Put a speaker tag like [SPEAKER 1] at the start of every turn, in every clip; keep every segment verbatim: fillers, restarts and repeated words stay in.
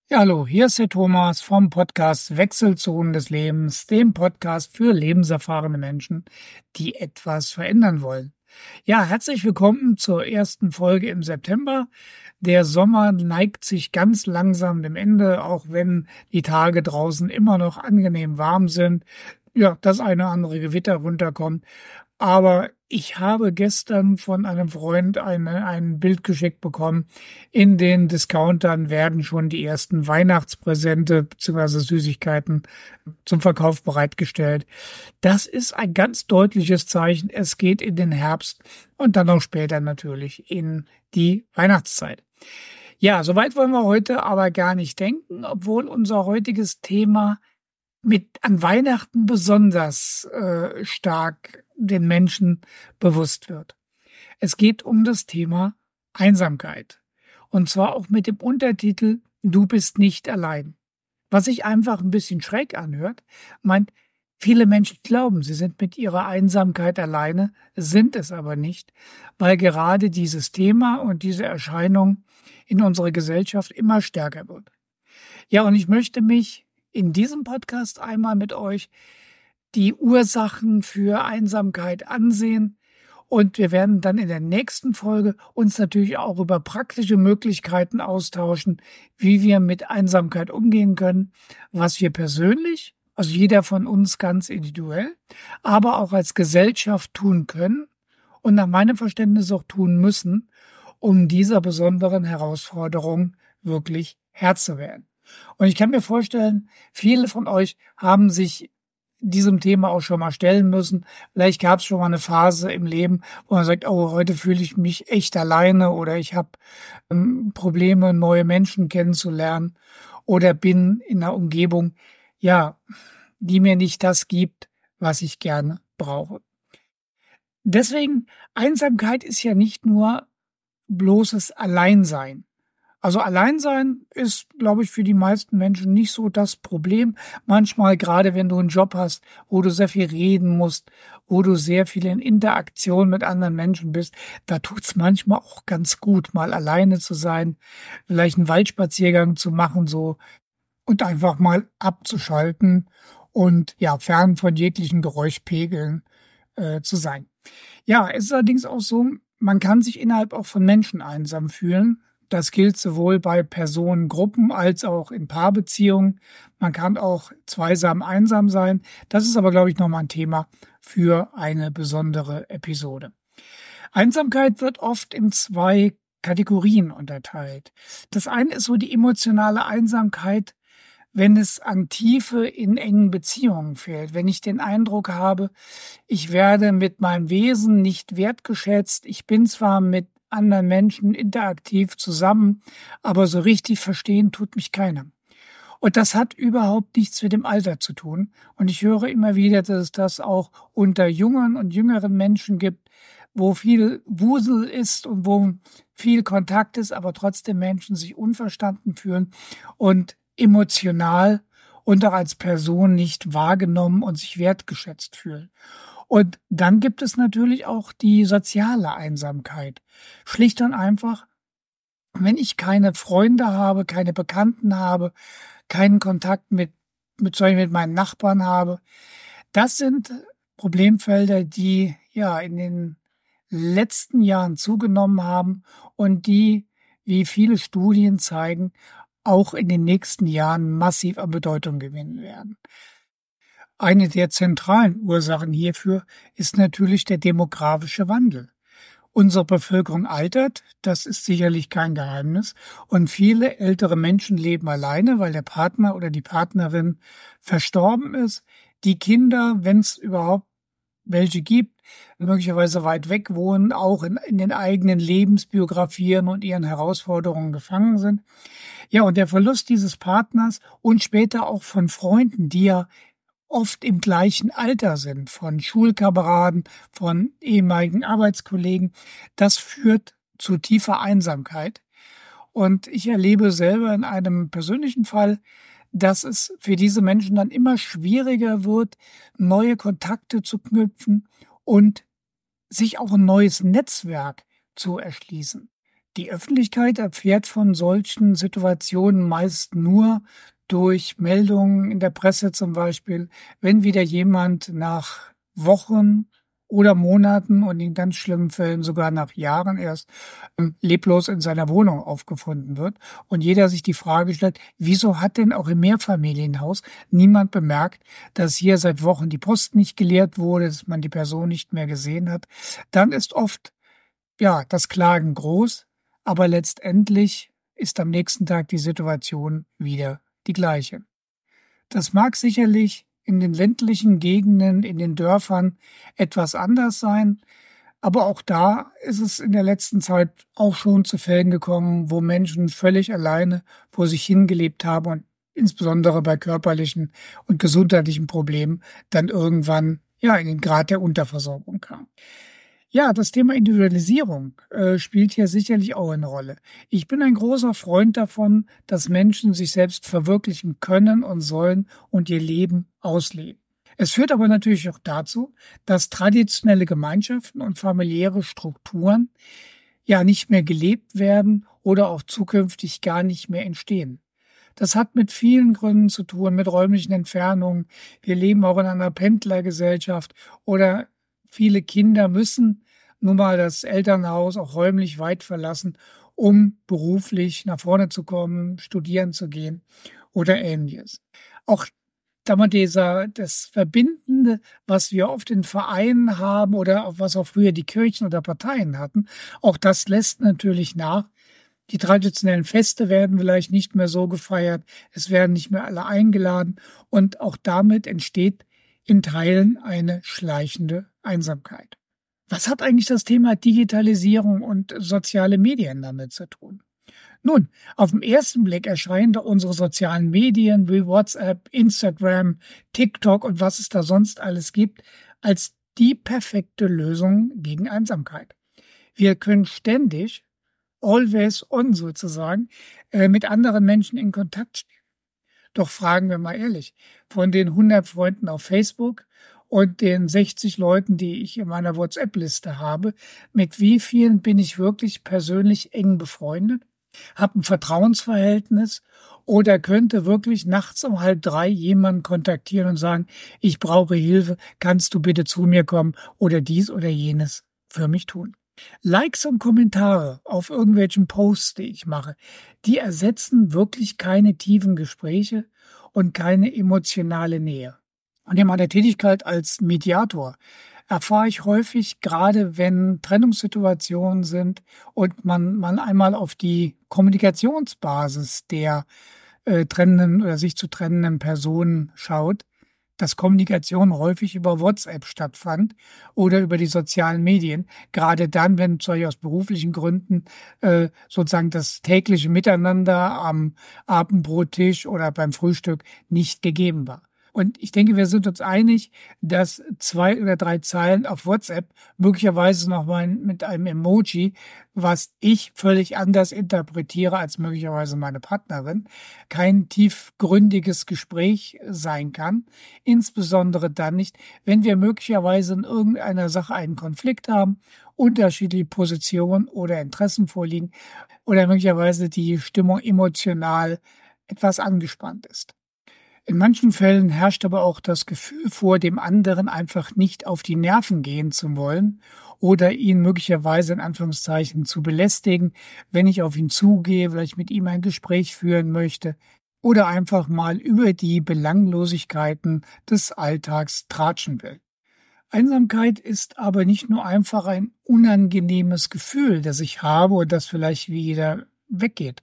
[SPEAKER 1] Ja, hallo, hier ist der Thomas vom Podcast Wechselzonen des Lebens, dem Podcast für lebenserfahrene Menschen, die etwas verändern wollen. Ja, herzlich willkommen zur ersten Folge im September. Der Sommer neigt sich ganz langsam dem Ende, auch wenn die Tage draußen immer noch angenehm warm sind. Ja, das eine oder andere Gewitter runterkommt. Aber ich habe gestern von einem Freund eine, ein Bild geschickt bekommen. In den Discountern werden schon die ersten Weihnachtspräsente bzw. Süßigkeiten zum Verkauf bereitgestellt. Das ist ein ganz deutliches Zeichen. Es geht in den Herbst und dann auch später natürlich in die Weihnachtszeit. Ja, soweit wollen wir heute aber gar nicht denken, obwohl unser heutiges Thema mit an Weihnachten besonders äh, stark den Menschen bewusst wird. Es geht um das Thema Einsamkeit. Und zwar auch mit dem Untertitel Du bist nicht allein. Was sich einfach ein bisschen schräg anhört, meint, viele Menschen glauben, sie sind mit ihrer Einsamkeit alleine, sind es aber nicht, weil gerade dieses Thema und diese Erscheinung in unserer Gesellschaft immer stärker wird. Ja, und ich möchte mich in diesem Podcast einmal mit euch die Ursachen für Einsamkeit ansehen. Und wir werden dann in der nächsten Folge uns natürlich auch über praktische Möglichkeiten austauschen, wie wir mit Einsamkeit umgehen können, was wir persönlich, also jeder von uns ganz individuell, aber auch als Gesellschaft tun können und nach meinem Verständnis auch tun müssen, um dieser besonderen Herausforderung wirklich Herr zu werden. Und ich kann mir vorstellen, viele von euch haben sich diesem Thema auch schon mal stellen müssen. Vielleicht gab es schon mal eine Phase im Leben, wo man sagt, oh, heute fühle ich mich echt alleine oder ich habe ähm, Probleme, neue Menschen kennenzulernen oder bin in einer Umgebung, ja, die mir nicht das gibt, was ich gerne brauche. Deswegen, Einsamkeit ist ja nicht nur bloßes Alleinsein. Also Alleinsein ist, glaube ich, für die meisten Menschen nicht so das Problem. Manchmal, gerade wenn du einen Job hast, wo du sehr viel reden musst, wo du sehr viel in Interaktion mit anderen Menschen bist, da tut's manchmal auch ganz gut, mal alleine zu sein, vielleicht einen Waldspaziergang zu machen, so, und einfach mal abzuschalten und ja, fern von jeglichen Geräuschpegeln äh, zu sein. Ja, es ist allerdings auch so, man kann sich innerhalb auch von Menschen einsam fühlen. Das gilt sowohl bei Personengruppen als auch in Paarbeziehungen. Man kann auch zweisam einsam sein. Das ist aber, glaube ich, nochmal ein Thema für eine besondere Episode. Einsamkeit wird oft in zwei Kategorien unterteilt. Das eine ist so die emotionale Einsamkeit, wenn es an Tiefe in engen Beziehungen fehlt, wenn ich den Eindruck habe, ich werde mit meinem Wesen nicht wertgeschätzt, ich bin zwar mit anderen Menschen interaktiv zusammen, aber so richtig verstehen tut mich keiner. Und das hat überhaupt nichts mit dem Alter zu tun. Und ich höre immer wieder, dass es das auch unter jungen und jüngeren Menschen gibt, wo viel Wusel ist und wo viel Kontakt ist, aber trotzdem Menschen sich unverstanden fühlen und emotional und auch als Person nicht wahrgenommen und sich wertgeschätzt fühlen. Und dann gibt es natürlich auch die soziale Einsamkeit. Schlicht und einfach, wenn ich keine Freunde habe, keine Bekannten habe, keinen Kontakt mit, mit, zum Beispiel mit meinen Nachbarn habe. Das sind Problemfelder, die ja in den letzten Jahren zugenommen haben und die, wie viele Studien zeigen, auch in den nächsten Jahren massiv an Bedeutung gewinnen werden. Eine der zentralen Ursachen hierfür ist natürlich der demografische Wandel. Unsere Bevölkerung altert, das ist sicherlich kein Geheimnis, und viele ältere Menschen leben alleine, weil der Partner oder die Partnerin verstorben ist. Die Kinder, wenn es überhaupt welche gibt, möglicherweise weit weg wohnen, auch in, in den eigenen Lebensbiografien und ihren Herausforderungen gefangen sind. Ja, und der Verlust dieses Partners und später auch von Freunden, die ja oft im gleichen Alter sind, von Schulkameraden, von ehemaligen Arbeitskollegen, das führt zu tiefer Einsamkeit. Und ich erlebe selber in einem persönlichen Fall, dass es für diese Menschen dann immer schwieriger wird, neue Kontakte zu knüpfen und sich auch ein neues Netzwerk zu erschließen. Die Öffentlichkeit erfährt von solchen Situationen meist nur durch Meldungen in der Presse zum Beispiel, wenn wieder jemand nach Wochen oder Monaten und in ganz schlimmen Fällen sogar nach Jahren erst ähm, leblos in seiner Wohnung aufgefunden wird und jeder sich die Frage stellt, wieso hat denn auch im Mehrfamilienhaus niemand bemerkt, dass hier seit Wochen die Post nicht geleert wurde, dass man die Person nicht mehr gesehen hat, dann ist oft ja das Klagen groß, aber letztendlich ist am nächsten Tag die Situation wieder die gleiche. Das mag sicherlich in den ländlichen Gegenden, in den Dörfern etwas anders sein, aber auch da ist es in der letzten Zeit auch schon zu Fällen gekommen, wo Menschen völlig alleine vor sich hingelebt haben und insbesondere bei körperlichen und gesundheitlichen Problemen dann irgendwann ja in den Grad der Unterversorgung kamen. Ja, das Thema Individualisierung äh, spielt hier sicherlich auch eine Rolle. Ich bin ein großer Freund davon, dass Menschen sich selbst verwirklichen können und sollen und ihr Leben ausleben. Es führt aber natürlich auch dazu, dass traditionelle Gemeinschaften und familiäre Strukturen ja nicht mehr gelebt werden oder auch zukünftig gar nicht mehr entstehen. Das hat mit vielen Gründen zu tun, mit räumlichen Entfernungen. Wir leben auch in einer Pendlergesellschaft oder viele Kinder müssen nun mal das Elternhaus auch räumlich weit verlassen, um beruflich nach vorne zu kommen, studieren zu gehen oder Ähnliches. Auch damals dieser, das Verbindende, was wir oft in Vereinen haben oder auch was auch früher die Kirchen oder Parteien hatten, auch das lässt natürlich nach. Die traditionellen Feste werden vielleicht nicht mehr so gefeiert, es werden nicht mehr alle eingeladen und auch damit entsteht in Teilen eine schleichende Einsamkeit. Was hat eigentlich das Thema Digitalisierung und soziale Medien damit zu tun? Nun, auf den ersten Blick erscheinen da unsere sozialen Medien wie WhatsApp, Instagram, TikTok und was es da sonst alles gibt, als die perfekte Lösung gegen Einsamkeit. Wir können ständig, always on sozusagen, äh, mit anderen Menschen in Kontakt stehen. Doch fragen wir mal ehrlich, von den hundert Freunden auf Facebook und den sechzig Leuten, die ich in meiner WhatsApp-Liste habe, mit wie vielen bin ich wirklich persönlich eng befreundet, habe ein Vertrauensverhältnis oder könnte wirklich nachts um halb drei jemanden kontaktieren und sagen, ich brauche Hilfe, kannst du bitte zu mir kommen oder dies oder jenes für mich tun. Likes und Kommentare auf irgendwelchen Posts, die ich mache, die ersetzen wirklich keine tiefen Gespräche und keine emotionale Nähe. Und in meiner Tätigkeit als Mediator erfahre ich häufig, gerade wenn Trennungssituationen sind und man, man einmal auf die Kommunikationsbasis der äh, trennenden oder sich zu trennenden Personen schaut, dass Kommunikation häufig über WhatsApp stattfand oder über die sozialen Medien, gerade dann, wenn zum Beispiel aus beruflichen Gründen äh, sozusagen das tägliche Miteinander am Abendbrottisch oder beim Frühstück nicht gegeben war. Und ich denke, wir sind uns einig, dass zwei oder drei Zeilen auf WhatsApp, möglicherweise noch mal mit einem Emoji, was ich völlig anders interpretiere als möglicherweise meine Partnerin, kein tiefgründiges Gespräch sein kann. Insbesondere dann nicht, wenn wir möglicherweise in irgendeiner Sache einen Konflikt haben, unterschiedliche Positionen oder Interessen vorliegen oder möglicherweise die Stimmung emotional etwas angespannt ist. In manchen Fällen herrscht aber auch das Gefühl vor, dem anderen einfach nicht auf die Nerven gehen zu wollen oder ihn möglicherweise in Anführungszeichen zu belästigen, wenn ich auf ihn zugehe, vielleicht mit ihm ein Gespräch führen möchte oder einfach mal über die Belanglosigkeiten des Alltags tratschen will. Einsamkeit ist aber nicht nur einfach ein unangenehmes Gefühl, das ich habe und das vielleicht wieder weggeht.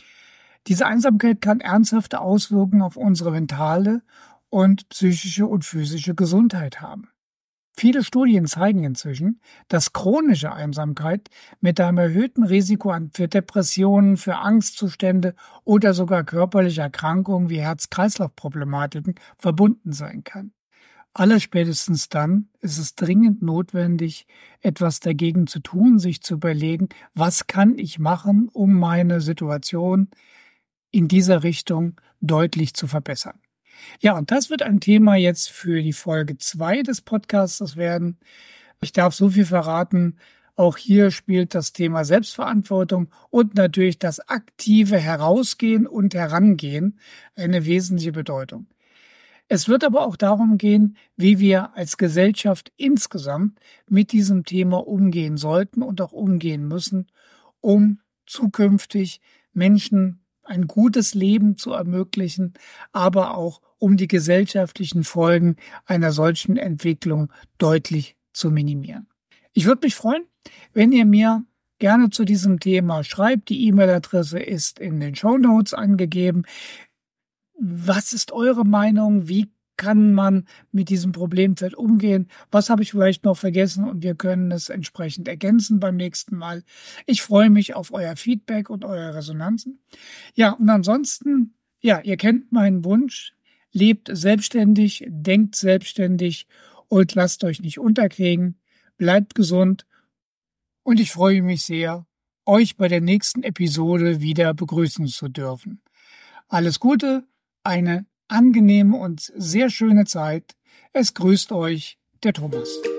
[SPEAKER 1] Diese Einsamkeit kann ernsthafte Auswirkungen auf unsere mentale und psychische und physische Gesundheit haben. Viele Studien zeigen inzwischen, dass chronische Einsamkeit mit einem erhöhten Risiko für Depressionen, für Angstzustände oder sogar körperliche Erkrankungen wie Herz-Kreislauf-Problematiken verbunden sein kann. Allerspätestens dann ist es dringend notwendig, etwas dagegen zu tun, sich zu überlegen, was kann ich machen, um meine Situation in dieser Richtung deutlich zu verbessern. Ja, und das wird ein Thema jetzt für die Folge zwei des Podcasts werden. Ich darf so viel verraten. Auch hier spielt das Thema Selbstverantwortung und natürlich das aktive Herausgehen und Herangehen eine wesentliche Bedeutung. Es wird aber auch darum gehen, wie wir als Gesellschaft insgesamt mit diesem Thema umgehen sollten und auch umgehen müssen, um zukünftig Menschen ein gutes Leben zu ermöglichen, aber auch um die gesellschaftlichen Folgen einer solchen Entwicklung deutlich zu minimieren. Ich würde mich freuen, wenn ihr mir gerne zu diesem Thema schreibt. Die E-Mail-Adresse ist in den Shownotes angegeben. Was ist eure Meinung? Wie kann man mit diesem Problemfeld umgehen? Was habe ich vielleicht noch vergessen? Und wir können es entsprechend ergänzen beim nächsten Mal. Ich freue mich auf euer Feedback und eure Resonanzen. Ja, und ansonsten, ja, ihr kennt meinen Wunsch. Lebt selbstständig, denkt selbstständig und lasst euch nicht unterkriegen. Bleibt gesund. Und ich freue mich sehr, euch bei der nächsten Episode wieder begrüßen zu dürfen. Alles Gute, eine angenehme und sehr schöne Zeit. Es grüßt euch, der Thomas.